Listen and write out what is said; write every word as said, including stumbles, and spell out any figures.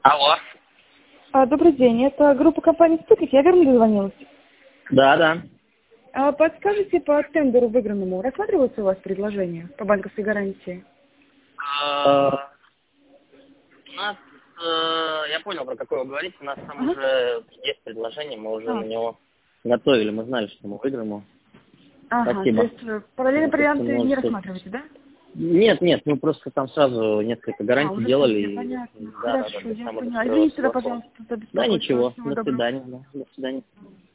Алло. А, добрый день, это группа компании «Спутник». Я верно дозвонилась? Да, да. А, подскажите по тендеру выигранному, рассматривается у вас предложение по банковской гарантии? А, У нас, э, я понял, про какое вы говорите, у нас там Ага. уже есть предложение, мы уже А. на него готовили, мы знали, что мы выиграем его. Ага, Спасибо. то есть э, параллельные Вот, если варианты не можете- рассматриваете, да? Нет, нет, мы просто там сразу несколько А, гарантий уже делали. все, и- понятно. Да, да, да, Хорошо, то есть я там уже поняла. все Извините тогда, согласовано. пожалуйста, за Да, беспокойство. ничего, Всего до доброго. свидания, да, до свидания.